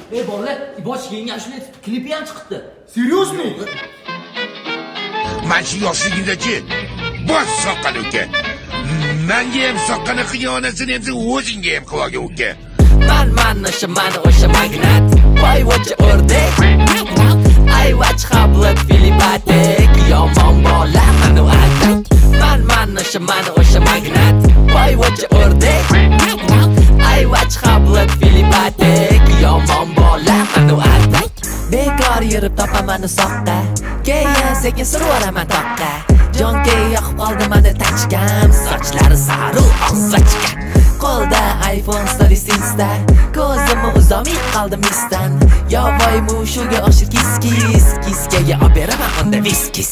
bolalar, bosh kiyingan shunday klipi ham chiqdi. Seriozmi? Men shu yoshligingdachi bosh soqqan uka. Menga ham soqqani xiyonatini ham sen o'zingga ham qilgan uka. Man o'sha magnat. Voy vocha o'rdek. Ay vach qablat filipatek. Yomon bola mani atak. Man o'sha magnat. Voy vocha o'rdek. Ay vach qablat filipatek. Yomon bola mani atak. Bekor yurib topaman soqqa. Keyin sekin survaraman toqqa. Jonga yoqib qoldi mani tachkam. Sochlari sariq oqsochga. Qo'lda iPhone stories Insta. Ko'zimni uzamay qoldim misdan. Yovoy mushuga o'xshir kiskis. Kiskaga olib beraman unda viskis.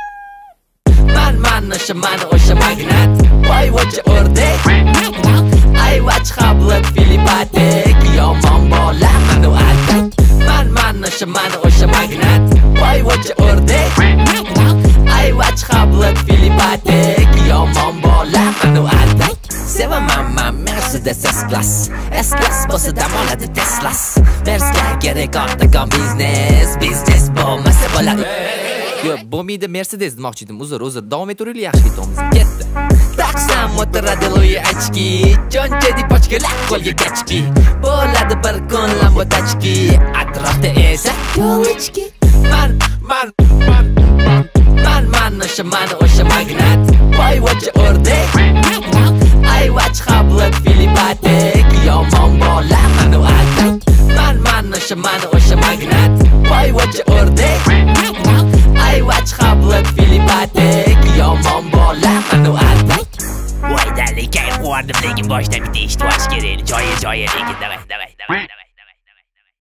Man o'sha magnat. Voy vocha o'rdek. Ay vach qablat filipatek. Yomon bola mani atak. Man o'sha magnat. Voy vocha o'rdek. Ay vach qablat filipatek. Yomon bola mani atak. Sevaman Mercedes S-Class. S-Class bo'lsa dam oladi Teslas. Mersga kerak ortagon biznes bo'lmasa bo'ladi. Yo, bo'lmaydi Mercedes demoqchi edim. Uzr, davom etaveraylik, yaxshi ketamiz. Ketdi. Taksam o'tiradi Louis ochki. Jonchedi pochkalar qo'lga kachki. Bo'ladi bir kun Lambo tachki. Atrofda esa yo'lichki. Man o'sha magnat. Voy vocha o'rdek. Ay vach qablat filipatek. Yomon bola mani atak. Man o'sha magnat. Voy vocha o'rdek. Ay vach qablat filipatek. Yomon bola mani atak. Voy dalikay qo'rdim lekin boshdan bitta eshitib olish kerak. Joyi lekin davay.